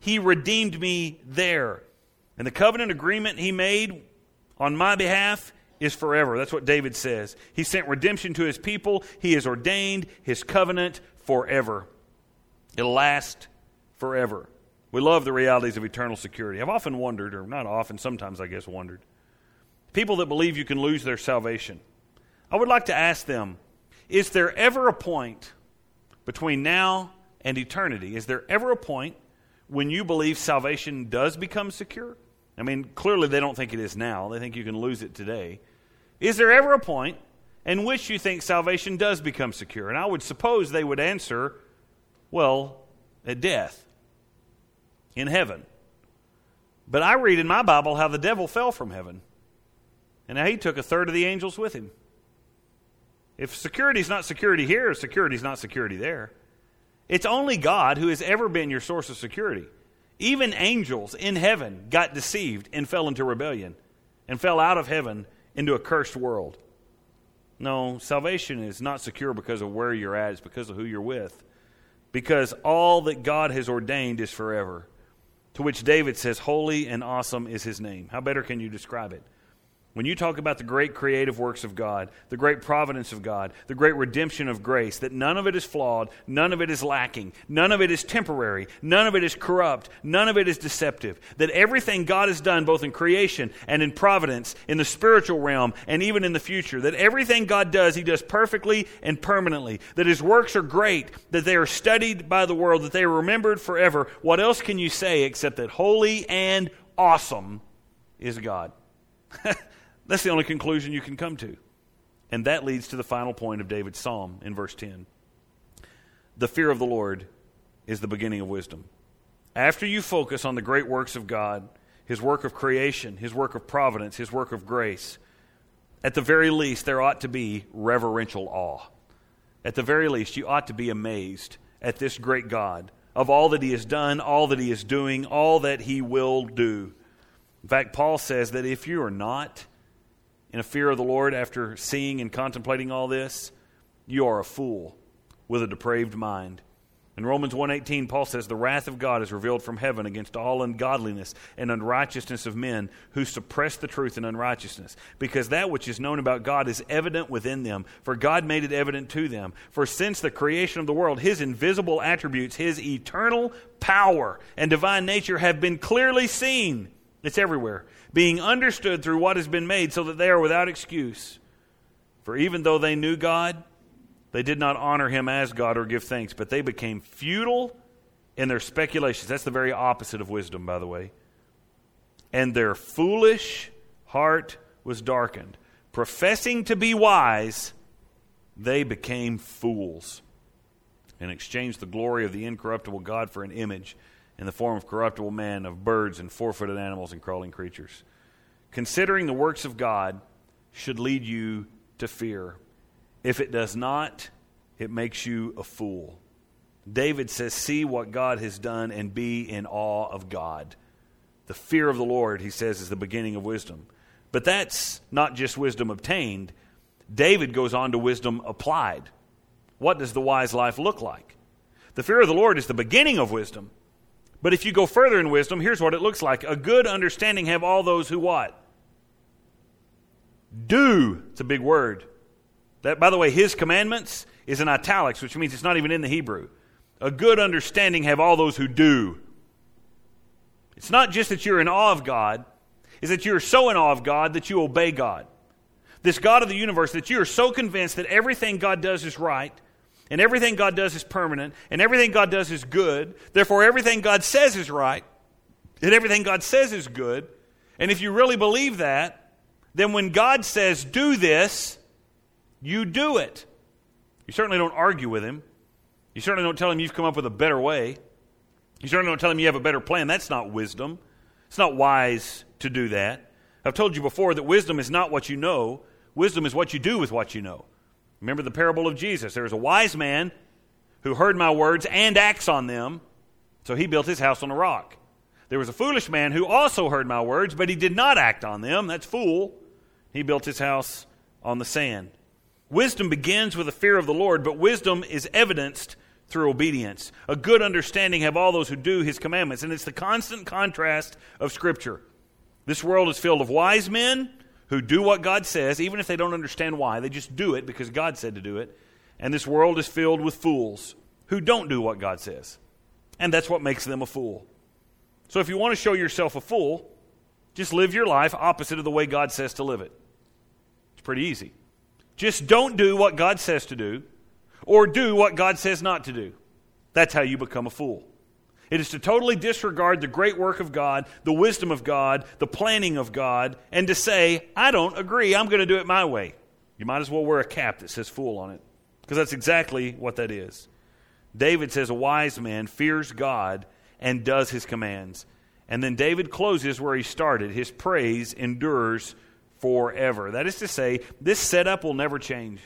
[SPEAKER 1] He redeemed me there. And the covenant agreement he made on my behalf is forever. That's what David says. He sent redemption to his people. He has ordained his covenant forever. It'll last forever. We love the realities of eternal security. I've often wondered, or not often, sometimes I guess wondered, people that believe you can lose their salvation. I would like to ask them, is there ever a point between now and eternity, is there ever a point when you believe salvation does become secure? I mean, clearly they don't think it is now. They think you can lose it today. Is there ever a point in which you think salvation does become secure? And I would suppose they would answer, well, at death, in heaven. But I read in my Bible how the devil fell from heaven, and how he took a third of the angels with him. If security is not security here, security is not security there. It's only God who has ever been your source of security. Even angels in heaven got deceived and fell into rebellion and fell out of heaven into a cursed world. No, salvation is not secure because of where you're at. It's because of who you're with. Because all that God has ordained is forever. To which David says, holy and awesome is his name. How better can you describe it? When you talk about the great creative works of God, the great providence of God, the great redemption of grace, that none of it is flawed, none of it is lacking, none of it is temporary, none of it is corrupt, none of it is deceptive, that everything God has done both in creation and in providence, in the spiritual realm and even in the future, that everything God does, He does perfectly and permanently, that His works are great, that they are studied by the world, that they are remembered forever. What else can you say except that holy and awesome is God? That's the only conclusion you can come to. And that leads to the final point of David's psalm in verse ten. The fear of the Lord is the beginning of wisdom. After you focus on the great works of God, His work of creation, His work of providence, His work of grace, at the very least there ought to be reverential awe. At the very least you ought to be amazed at this great God, of all that He has done, all that He is doing, all that He will do. In fact, Paul says that if you are not in a fear of the Lord after seeing and contemplating all this, you are a fool with a depraved mind. In Romans one eighteen, Paul says, the wrath of God is revealed from heaven against all ungodliness and unrighteousness of men who suppress the truth in unrighteousness, because that which is known about God is evident within them, for God made it evident to them. For since the creation of the world, His invisible attributes, His eternal power and divine nature have been clearly seen. It's everywhere, being understood through what has been made, so that they are without excuse. For even though they knew God, they did not honor Him as God or give thanks, but they became futile in their speculations. That's the very opposite of wisdom, by the way. And their foolish heart was darkened. Professing to be wise, they became fools and exchanged the glory of the incorruptible God for an image in the form of corruptible man, of birds and four-footed animals and crawling creatures. Considering the works of God should lead you to fear. If it does not, it makes you a fool. David says, see what God has done and be in awe of God. The fear of the Lord, he says, is the beginning of wisdom. But that's not just wisdom obtained. David goes on to wisdom applied. What does the wise life look like? The fear of the Lord is the beginning of wisdom. But if you go further in wisdom, here's what it looks like. A good understanding have all those who what? Do. It's a big word. That, by the way, His commandments is in italics, which means it's not even in the Hebrew. A good understanding have all those who do. It's not just that you're in awe of God. It's that you're so in awe of God that you obey God. This God of the universe, that you are so convinced that everything God does is right, and everything God does is permanent, and everything God does is good. Therefore, everything God says is right, and everything God says is good. And if you really believe that, then when God says, do this, you do it. You certainly don't argue with Him. You certainly don't tell Him you've come up with a better way. You certainly don't tell Him you have a better plan. That's not wisdom. It's not wise to do that. I've told you before that wisdom is not what you know. Wisdom is what you do with what you know. Remember the parable of Jesus. There was a wise man who heard my words and acts on them, so he built his house on a rock. There was a foolish man who also heard my words, but he did not act on them. That's fool. He built his house on the sand. Wisdom begins with a fear of the Lord, but wisdom is evidenced through obedience. A good understanding have all those who do his commandments. And it's the constant contrast of Scripture. This world is filled of wise men who do what God says, even if they don't understand why. They just do it because God said to do it. And this world is filled with fools who don't do what God says. And that's what makes them a fool. So if you want to show yourself a fool, just live your life opposite of the way God says to live it. It's pretty easy. Just don't do what God says to do, or do what God says not to do. That's how you become a fool. It is to totally disregard the great work of God, the wisdom of God, the planning of God, and to say, I don't agree, I'm going to do it my way. You might as well wear a cap that says fool on it, because that's exactly what that is. David says a wise man fears God and does his commands. And then David closes where he started. His praise endures forever. That is to say, this setup will never change.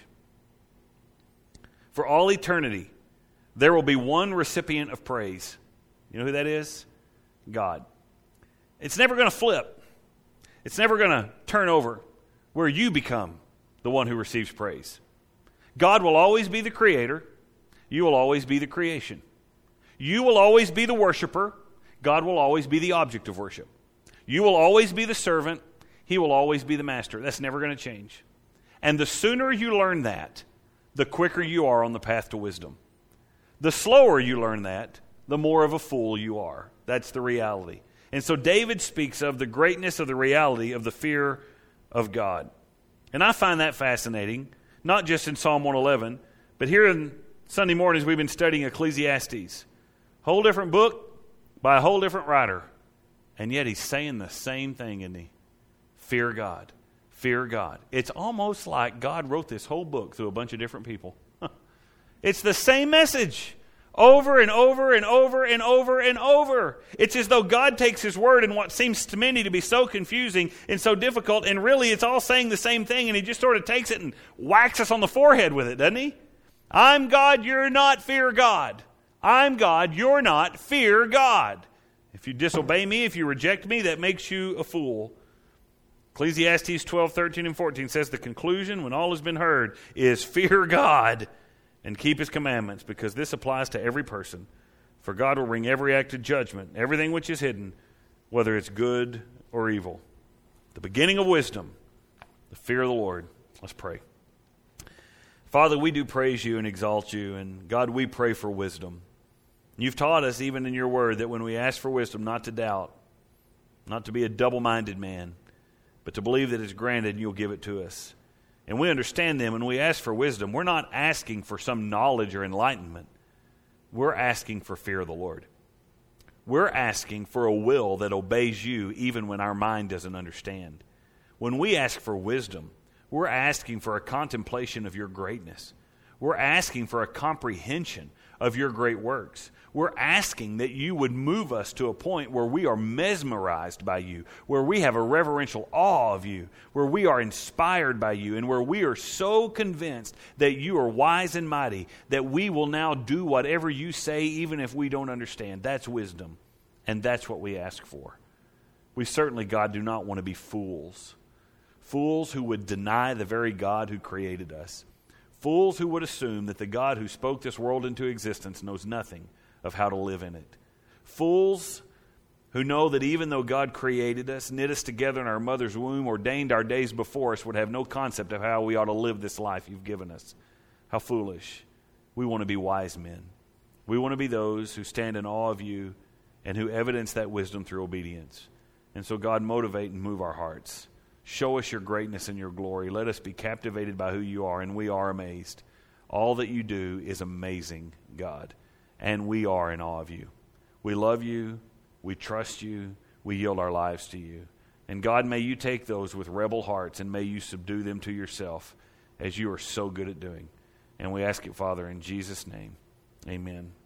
[SPEAKER 1] For all eternity, there will be one recipient of praise. You know who that is? God. It's never going to flip. It's never going to turn over where you become the one who receives praise. God will always be the creator. You will always be the creation. You will always be the worshiper. God will always be the object of worship. You will always be the servant. He will always be the master. That's never going to change. And the sooner you learn that, the quicker you are on the path to wisdom. The slower you learn that, the more of a fool you are. That's the reality. And so David speaks of the greatness of the reality of the fear of God. And I find that fascinating, not just in Psalm one eleven, but here in Sunday mornings we've been studying Ecclesiastes. Whole different book by a whole different writer. And yet he's saying the same thing, isn't he? Fear God. Fear God. It's almost like God wrote this whole book through a bunch of different people. It's the same message over and over and over and over and over. It's as though God takes his word in what seems to many to be so confusing and so difficult, and really it's all saying the same thing, and he just sort of takes it and whacks us on the forehead with it, doesn't he? I'm God, you're not, fear God. I'm God, you're not, fear God. If you disobey me, if you reject me, that makes you a fool. Ecclesiastes twelve, thirteen, and fourteen says the conclusion, when all has been heard, is fear God and keep his commandments, because this applies to every person. For God will bring every act to judgment, everything which is hidden, whether it's good or evil. The beginning of wisdom, the fear of the Lord. Let's pray. Father, we do praise you and exalt you, and God, we pray for wisdom. You've taught us, even in your word, that when we ask for wisdom, not to doubt, not to be a double-minded man, but to believe that it's granted and you'll give it to us. And we understand them, and we ask for wisdom. We're not asking for some knowledge or enlightenment. We're asking for fear of the Lord. We're asking for a will that obeys you even when our mind doesn't understand. When we ask for wisdom, we're asking for a contemplation of your greatness. We're asking for a comprehension of your great works. We're asking that you would move us to a point where we are mesmerized by you, where we have a reverential awe of you, where we are inspired by you, and where we are so convinced that you are wise and mighty that we will now do whatever you say even if we don't understand. That's wisdom, and that's what we ask for. We certainly, God, do not want to be fools. Fools who would deny the very God who created us. Fools who would assume that the God who spoke this world into existence knows nothing of how to live in it. Fools who know that even though God created us, knit us together in our mother's womb, ordained our days before us, would have no concept of how we ought to live this life you've given us. How foolish. We want to be wise men. We want to be those who stand in awe of you and who evidence that wisdom through obedience. And so, God, motivate and move our hearts. Show us your greatness and your glory. Let us be captivated by who you are, and we are amazed. All that you do is amazing, God, and we are in awe of you. We love you. We trust you. We yield our lives to you. And God, may you take those with rebel hearts and may you subdue them to yourself as you are so good at doing. And we ask it, Father, in Jesus' name. Amen.